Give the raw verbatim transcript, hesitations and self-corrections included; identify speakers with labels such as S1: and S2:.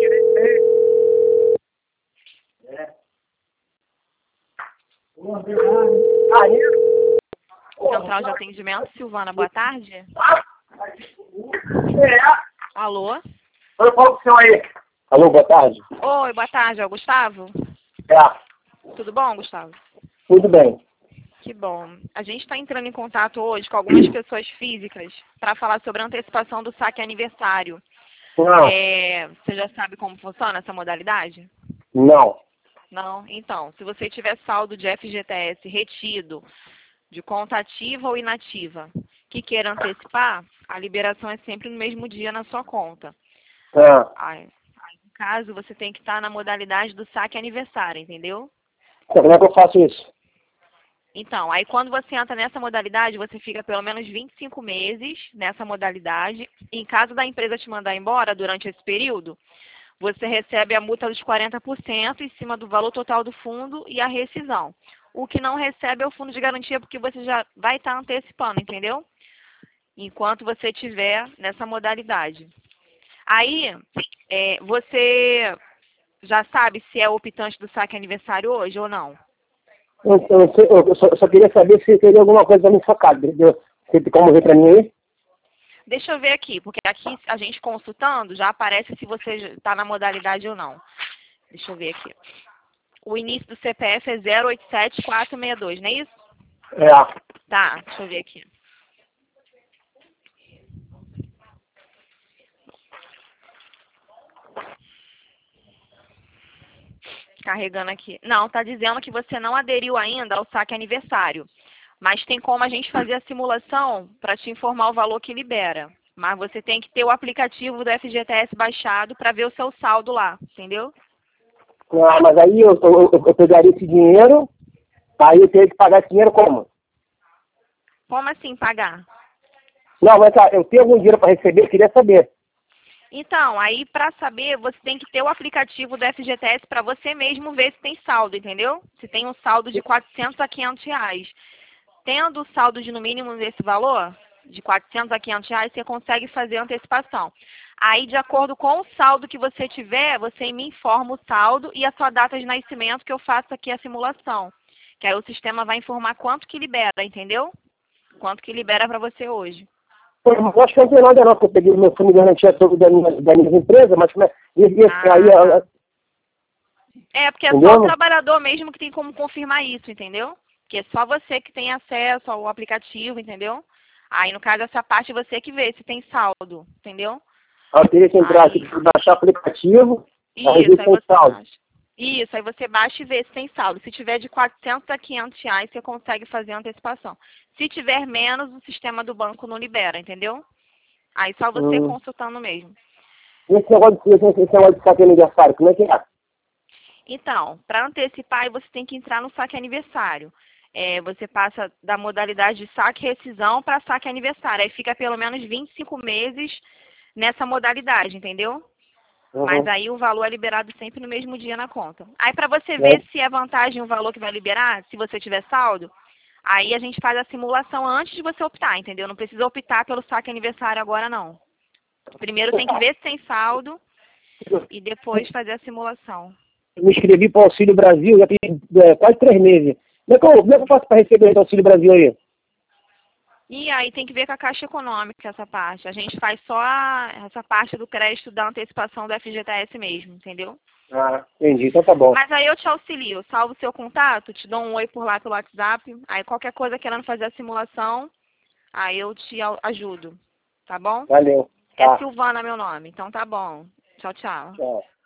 S1: É. Aí.
S2: Central de Atendimento, Silvana, boa tarde.
S1: É.
S2: Alô?
S1: Eu falo pro senhor aí. Alô, boa tarde.
S2: Oi, boa tarde, é o Gustavo?
S1: É.
S2: Tudo bom, Gustavo?
S1: Tudo bem.
S2: Que bom. A gente está entrando em contato hoje com algumas pessoas físicas para falar sobre a antecipação do saque aniversário.
S1: Não.
S2: É, você já sabe como funciona essa modalidade?
S1: Não.
S2: Não? Então, se você tiver saldo de F G T S retido, de conta ativa ou inativa, que queira antecipar, a liberação é sempre no mesmo dia na sua conta.
S1: É.
S2: Aí, aí, no caso, você tem que estar na modalidade do saque aniversário, entendeu?
S1: Então, como é que eu faço isso?
S2: Então, aí quando você entra nessa modalidade, você fica pelo menos vinte e cinco meses nessa modalidade. Em caso da empresa te mandar embora durante esse período, você recebe a multa dos quarenta por cento em cima do valor total do fundo e a rescisão. O que não recebe é o fundo de garantia, porque você já vai estar antecipando, entendeu? Enquanto você estiver nessa modalidade. Aí, é, você já sabe se é optante do saque aniversário hoje ou não?
S1: Eu, eu, eu, eu, só, eu só queria saber se teria alguma coisa me focada, entendeu? Você tem como ver pra mim aí?
S2: Deixa eu ver aqui, porque aqui a gente consultando já aparece se você está na modalidade ou não. Deixa eu ver aqui. O início do C P F é zero oito sete quatro seis dois, não é isso?
S1: É.
S2: Tá, deixa eu ver aqui. Carregando aqui. Não, tá dizendo que você não aderiu ainda ao saque aniversário. Mas tem como a gente fazer a simulação para te informar o valor que libera. Mas você tem que ter o aplicativo do F G T S baixado para ver o seu saldo lá, entendeu?
S1: Ah, mas aí eu, eu, eu, eu pegaria esse dinheiro, aí eu teria que pagar esse dinheiro como?
S2: Como assim pagar?
S1: Não, mas tá, eu tenho algum dinheiro para receber, eu queria saber.
S2: Então, aí para saber, você tem que ter o aplicativo do F G T S para você mesmo ver se tem saldo, entendeu? Se tem um saldo de quatrocentos a quinhentos reais. Tendo o saldo de no mínimo desse valor, de quatrocentos a quinhentos reais, você consegue fazer a antecipação. Aí, de acordo com o saldo que você tiver, você me informa o saldo e a sua data de nascimento, que eu faço aqui a simulação. Que aí o sistema vai informar quanto que libera, entendeu? Quanto que libera para você hoje.
S1: Pô, eu acho que não tem nada não, porque eu peguei o meu fundo de garantia todo da minha, da minha empresa, mas como é, esse, esse
S2: Ah,
S1: aí,
S2: tá.
S1: a-
S2: É, porque é só o
S1: entendeu?
S2: trabalhador mesmo que tem como confirmar isso, entendeu? Porque é só você que tem acesso ao aplicativo, entendeu? Aí, no caso, essa parte você que vê se tem saldo, entendeu?
S1: Aí eu teria que entrar aqui,
S2: Aí,
S1: baixar o aplicativo, aí
S2: isso,
S1: ver se
S2: aí
S1: tem
S2: você
S1: saldo.
S2: baixa. Isso, aí você baixa e vê se tem saldo. Se tiver de quatrocentos a quinhentos reais, você consegue fazer a antecipação. Se tiver menos, o sistema do banco não libera, entendeu? Aí só você
S1: Hum.
S2: consultando mesmo.
S1: Esse negócio de, esse, esse negócio de saque aniversário, como é que é?
S2: Então, para antecipar, aí você tem que entrar no saque aniversário. É, você passa da modalidade de saque rescisão para saque aniversário. Aí fica pelo menos vinte e cinco meses nessa modalidade, entendeu? Mas
S1: Uhum.
S2: aí o valor é liberado sempre no mesmo dia na conta. Aí para você ver
S1: É.
S2: se é vantagem o valor que vai liberar, se você tiver saldo, aí a gente faz a simulação antes de você optar, entendeu? Não precisa optar pelo saque aniversário agora, não. Primeiro tem que ver se tem saldo e depois fazer a simulação.
S1: Eu me inscrevi para o Auxílio Brasil, já tem é, quase três meses. Como é que eu, como é que eu faço para receber esse Auxílio Brasil aí?
S2: E aí tem que ver com a Caixa Econômica essa parte. A gente faz só a, essa parte do crédito da antecipação do F G T S mesmo, entendeu?
S1: Ah, entendi, então tá bom.
S2: Mas aí eu te auxilio, salvo o seu contato, te dou um oi por lá pelo WhatsApp. Aí qualquer coisa querendo fazer a simulação, aí eu te au- ajudo, tá bom?
S1: Valeu.
S2: É
S1: Tá.
S2: Silvana meu nome, então tá bom. Tchau, tchau.
S1: Tchau.